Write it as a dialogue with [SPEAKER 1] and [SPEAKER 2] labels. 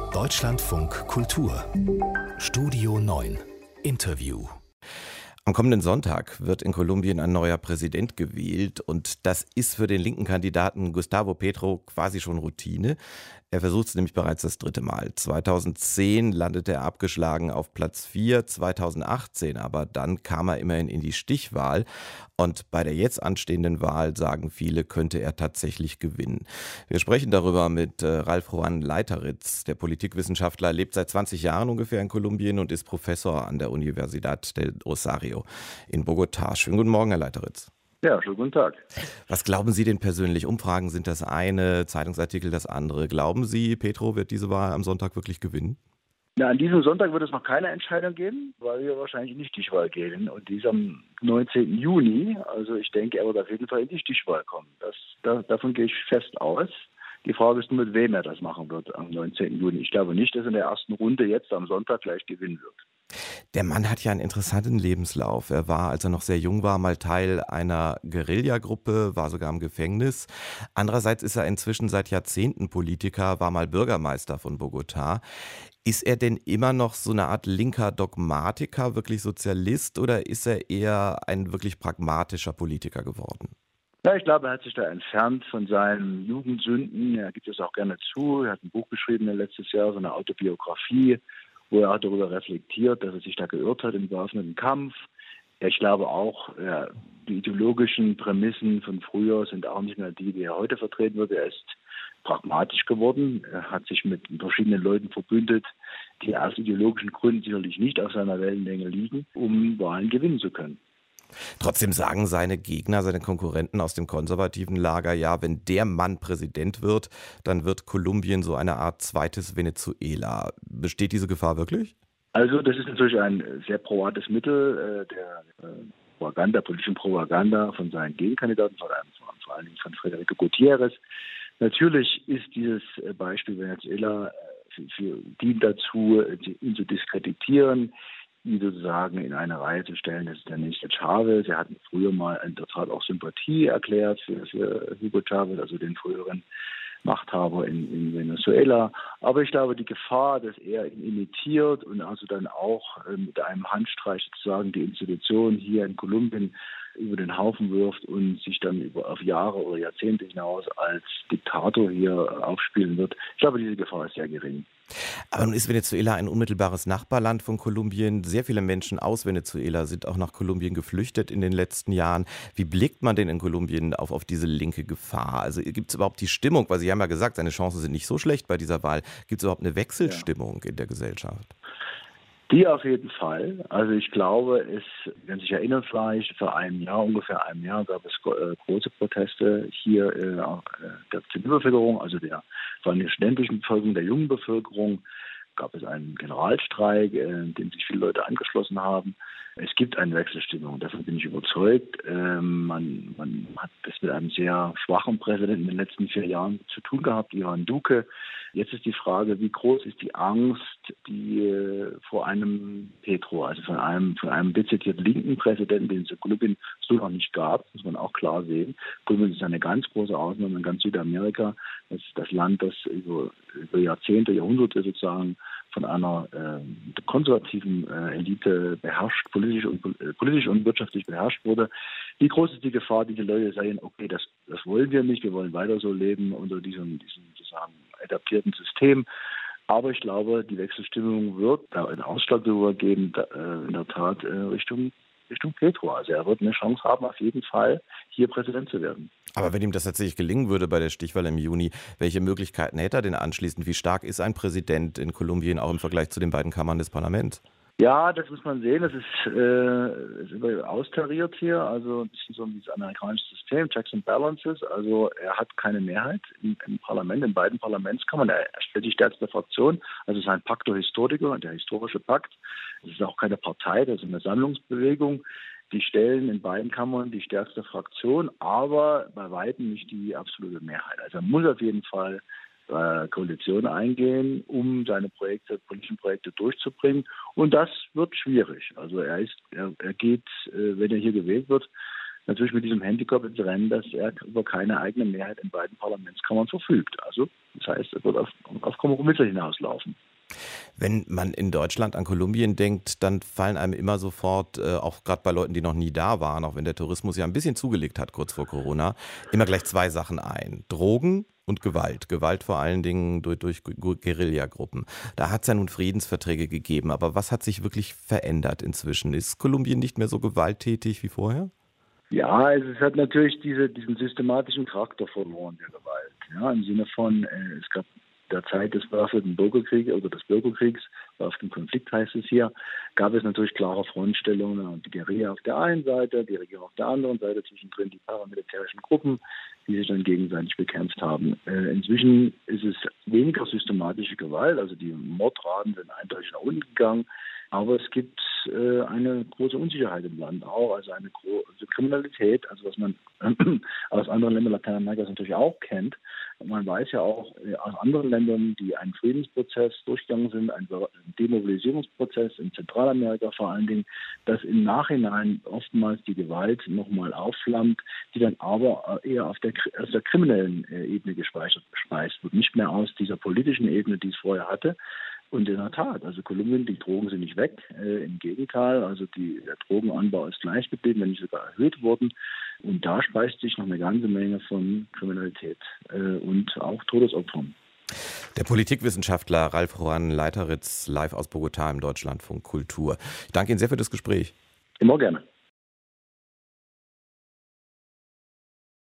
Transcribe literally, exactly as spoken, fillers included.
[SPEAKER 1] Deutschlandfunk Kultur Studio neun Interview.
[SPEAKER 2] Am kommenden Sonntag wird in Kolumbien ein neuer Präsident gewählt und das ist für den linken Kandidaten Gustavo Petro quasi schon Routine. Er versucht es nämlich bereits das dritte Mal. zweitausendzehn landete er abgeschlagen auf Platz vier, zweitausendachtzehn aber dann kam er immerhin in die Stichwahl und bei der jetzt anstehenden Wahl, sagen viele, könnte er tatsächlich gewinnen. Wir sprechen darüber mit äh, Ralf Juan Leiteritz. Der Politikwissenschaftler lebt seit zwanzig Jahren ungefähr in Kolumbien und ist Professor an der Universidad del Rosario in Bogotá. Schönen guten Morgen, Herr Leiteritz.
[SPEAKER 3] Ja, schönen guten Tag.
[SPEAKER 2] Was glauben Sie denn persönlich? Umfragen sind das eine, Zeitungsartikel das andere. Glauben Sie, Petro wird diese Wahl am Sonntag wirklich gewinnen?
[SPEAKER 3] Ja, an diesem Sonntag wird es noch keine Entscheidung geben, weil wir wahrscheinlich in die Stichwahl gehen. Und die ist am neunzehnten Juni. Also ich denke, er wird auf jeden Fall in die Stichwahl kommen. Das, da, davon gehe ich fest aus. Die Frage ist nur, mit wem er das machen wird am neunzehnten Juni. Ich glaube nicht, dass er in der ersten Runde jetzt am Sonntag gleich gewinnen wird.
[SPEAKER 2] Der Mann hat ja einen interessanten Lebenslauf. Er war, als er noch sehr jung war, mal Teil einer Guerillagruppe, war sogar im Gefängnis. Andererseits ist er inzwischen seit Jahrzehnten Politiker, war mal Bürgermeister von Bogotá. Ist er denn immer noch so eine Art linker Dogmatiker, wirklich Sozialist, oder ist er eher ein wirklich pragmatischer Politiker geworden?
[SPEAKER 3] Ja, ich glaube, er hat sich da entfernt von seinen Jugendsünden. Er gibt es auch gerne zu. Er hat ein Buch geschrieben letztes Jahr, so eine Autobiografie, wo er darüber reflektiert, dass er sich da geirrt hat im bewaffneten Kampf. Ich glaube auch, ja, die ideologischen Prämissen von früher sind auch nicht mehr die, die er heute vertreten wird. Er ist pragmatisch geworden. Er hat sich mit verschiedenen Leuten verbündet, die aus ideologischen Gründen sicherlich nicht auf seiner Wellenlänge liegen, um Wahlen gewinnen zu können.
[SPEAKER 2] Trotzdem sagen seine Gegner, seine Konkurrenten aus dem konservativen Lager, ja, wenn der Mann Präsident wird, dann wird Kolumbien so eine Art zweites Venezuela. Besteht diese Gefahr wirklich?
[SPEAKER 3] Also das ist natürlich ein sehr probates Mittel äh, der äh, Propaganda, politischen Propaganda von seinen Gegenkandidaten, vor allem vor allen Dingen von Federico Gutiérrez. Natürlich ist dieses Beispiel Venezuela äh, für, für, dient dazu, ihn zu diskreditieren, ihn sozusagen in eine Reihe zu stellen, das ist der nächste Chávez. Er hat früher mal in der Tat auch Sympathie erklärt für, für Hugo Chávez, also den früheren Machthaber in, in Venezuela. Aber ich glaube, die Gefahr, dass er ihn imitiert und also dann auch äh, mit einem Handstreich sozusagen die Institution hier in Kolumbien über den Haufen wirft und sich dann über auf Jahre oder Jahrzehnte hinaus als Diktator hier aufspielen wird. Ich glaube, diese Gefahr ist sehr gering.
[SPEAKER 2] Aber nun ist Venezuela ein unmittelbares Nachbarland von Kolumbien. Sehr viele Menschen aus Venezuela sind auch nach Kolumbien geflüchtet in den letzten Jahren. Wie blickt man denn in Kolumbien auf, auf diese linke Gefahr? Also gibt es überhaupt die Stimmung, weil Sie haben ja gesagt, seine Chancen sind nicht so schlecht bei dieser Wahl. Gibt es überhaupt eine Wechselstimmung ja. in der Gesellschaft?
[SPEAKER 3] Die auf jeden Fall. Also ich glaube, es, wenn Sie sich erinnern, vielleicht vor einem Jahr, ungefähr einem Jahr, gab es äh, große Proteste hier äh, der Zivilbevölkerung, also der vor allem der studentischen Bevölkerung, der jungen Bevölkerung. Gab es einen Generalstreik, äh, in dem sich viele Leute angeschlossen haben. Es gibt eine Wechselstimmung, davon bin ich überzeugt. Ähm, man, man hat es mit einem sehr schwachen Präsidenten in den letzten vier Jahren zu tun gehabt, Iván Duque. Jetzt ist die Frage, wie groß ist die Angst, die äh, vor einem Petro, also von einem, von einem dezidiert linken Präsidenten, den es in Kolumbien so noch nicht gab, muss man auch klar sehen. Kolumbien ist eine ganz große Ausnahme in ganz Südamerika. Das ist das Land, das über, über Jahrzehnte, Jahrhunderte sozusagen von einer äh, konservativen äh, Elite beherrscht, politisch und, äh, politisch und wirtschaftlich beherrscht wurde. Wie groß ist die Gefahr, diese Leute sagen, okay, das, das wollen wir nicht, wir wollen weiter so leben unter diesem, diesem sozusagen adaptierten System. Aber ich glaube, die Wechselstimmung wird da einen Ausschlag darüber geben, da, äh, in der Tat äh, Richtung Richtung Petro. Also er wird eine Chance haben, auf jeden Fall hier Präsident zu werden.
[SPEAKER 2] Aber wenn ihm das tatsächlich gelingen würde bei der Stichwahl im Juni, welche Möglichkeiten hätte er denn anschließend? Wie stark ist ein Präsident in Kolumbien auch im Vergleich zu den beiden Kammern des Parlaments?
[SPEAKER 3] Ja, das muss man sehen. Das ist, äh, ist über austariert hier, also ein bisschen so wie das amerikanische System, Checks and Balances. Also er hat keine Mehrheit im, im Parlament, in beiden Parlamentskammern. Er, er stellt die stärkste Fraktion, also es ist ein Pacto Historico, der historische Pakt. Es ist auch keine Partei, das ist eine Sammlungsbewegung. Die stellen in beiden Kammern die stärkste Fraktion, aber bei weitem nicht die absolute Mehrheit. Also er muss auf jeden Fall äh, Koalition eingehen, um seine Projekte, politischen Projekte durchzubringen. Und das wird schwierig. Also er ist, er, er geht, äh, wenn er hier gewählt wird, natürlich mit diesem Handicap ins Rennen, dass er über keine eigene Mehrheit in beiden Parlamentskammern verfügt. Also das heißt, er wird auf, auf Kompromisse hinauslaufen.
[SPEAKER 2] Wenn man in Deutschland an Kolumbien denkt, dann fallen einem immer sofort, äh, auch gerade bei Leuten, die noch nie da waren, auch wenn der Tourismus ja ein bisschen zugelegt hat kurz vor Corona, immer gleich zwei Sachen ein. Drogen und Gewalt. Gewalt vor allen Dingen durch, durch Guerillagruppen. Da hat es ja nun Friedensverträge gegeben. Aber was hat sich wirklich verändert inzwischen? Ist Kolumbien nicht mehr so gewalttätig wie vorher?
[SPEAKER 3] Ja, also es hat natürlich diese, diesen systematischen Charakter verloren, der Gewalt. Ja, im Sinne von, äh, es gab der Zeit des bewaffneten Bürgerkriegs oder des Bürgerkriegs, bewaffneten Konflikt heißt es hier, gab es natürlich klare Frontstellungen und die Guerilla auf der einen Seite, die Regierung auf der anderen Seite, zwischendrin die paramilitärischen Gruppen, die sich dann gegenseitig bekämpft haben. Äh, inzwischen ist es weniger systematische Gewalt, also die Mordraten sind eindeutig nach unten gegangen, aber es gibt äh, eine große Unsicherheit im Land auch, also eine große Kriminalität, also was man äh, aus anderen Ländern Lateinamerikas natürlich auch kennt. Man weiß ja auch äh, aus anderen Ländern, die einen Friedensprozess durchgegangen sind, einen Demobilisierungsprozess in Zentralamerika vor allen Dingen, dass im Nachhinein oftmals die Gewalt nochmal aufflammt, die dann aber eher auf der, aus der kriminellen äh, Ebene gespeist wird, nicht mehr aus dieser politischen Ebene, die es vorher hatte. Und in der Tat, also Kolumbien, die Drogen sind nicht weg, äh, im Gegenteil, also die, der Drogenanbau ist gleich geblieben, wenn nicht sogar erhöht worden. Und da speist sich noch eine ganze Menge von Kriminalität äh, und auch Todesopfern.
[SPEAKER 2] Der Politikwissenschaftler Ralf Juan Leiteritz, live aus Bogotá im Deutschlandfunk Kultur. Ich danke Ihnen sehr für das Gespräch.
[SPEAKER 3] Immer gerne.